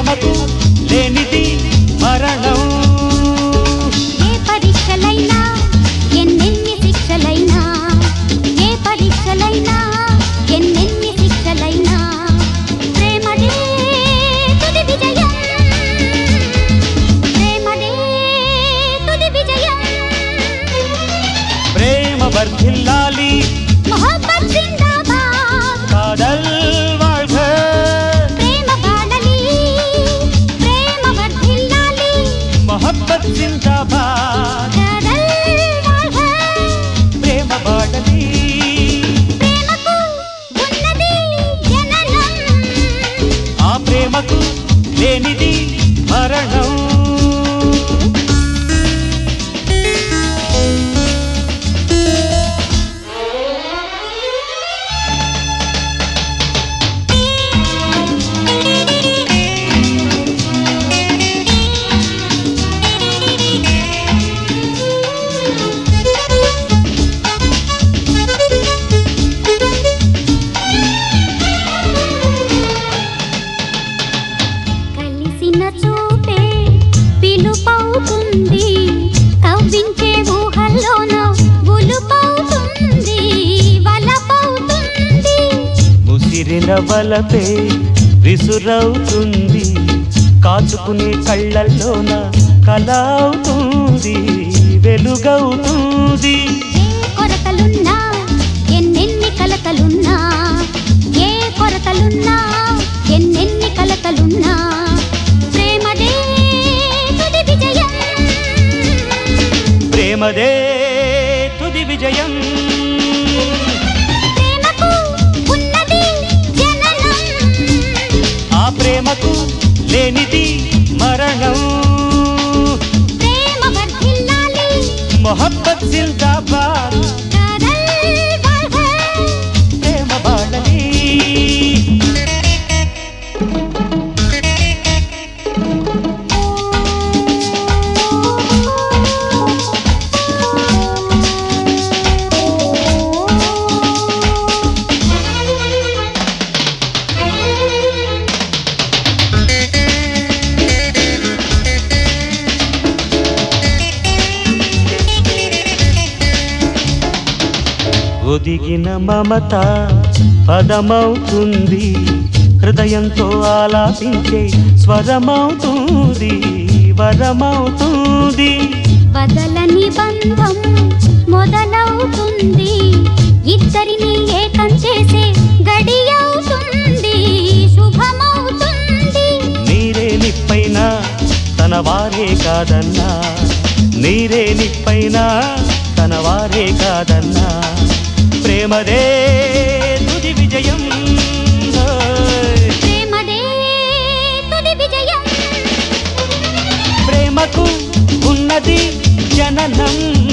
ప్రేమకు లేనిది మరణం. ఏ పరీక్షలైనా ఎన్నెన్ని శిక్షలైనా, ఏ పరీక్షలైనా ఎన్నెన్ని శిక్షలైనా, ప్రేమదే తుది విజయం, ప్రేమదే తుది విజయం. ప్రేమ వర్ధిల్లాలి, మొహబ్బత్ జిందాబాద్, కాదల్ வாழ்க. ప్రేమ వాడలి, ప్రేమ వర్ధిల్లాలి, మొహబ్బత్ జిందాబాద్, కాదల్ వాళ్ళ. ప్రేమ వాడలి. ప్రేమకు ఉన్నది జననం, ఆ ప్రేమకు లేనిది మరణం. కలిసిన చూపే పిలుపవుతుంది, కవ్వించే ఊహల్లోన ఉలుపవుతుంది, వలపవుతుంది. ముసిరిన వలపే విసురవుతుంది, కాచుకునే కళ్ళల్లోన కల అవుతుంది, వెలుగవుతుంది. ఏ కొరతలున్నా ఎన్నెన్ని కలతలున్నా, ఏ కొరతలున్నా ఎన్నెన్ని కలతలున్నా, ప్రేమదే తుది విజయం, ప్రేమదే తుది విజయం. ప్రేమకు ఉన్నది జననం, ఆ ప్రేమకు లేనిది మరణం. ప్రేమ వర్ధిల్లాలి, మొహబ్బత్ జిందాబాద్, కాదల్ వాళ్ళ. ప్రేమ వాడలి. ఒదిగిన మమత పదమవుతుంది, హృదయంతో ఆలాపించే స్వరమవుతుంది, వరమవుతుంది. వదలని బంధం మొదలవుతుంది, ఇద్దరిని ఏకం చేసే గడియవుతుంది, శుభమవుతుంది. నీరే నిప్పైనా తన వారే కాదన్నా, నీరే నిప్పైనా తన వారే కాదన్నా, ప్రేమదే తుది విజయం. ప్రేమదే తుది విజయం, ప్రేమకు ఉన్నది జననం.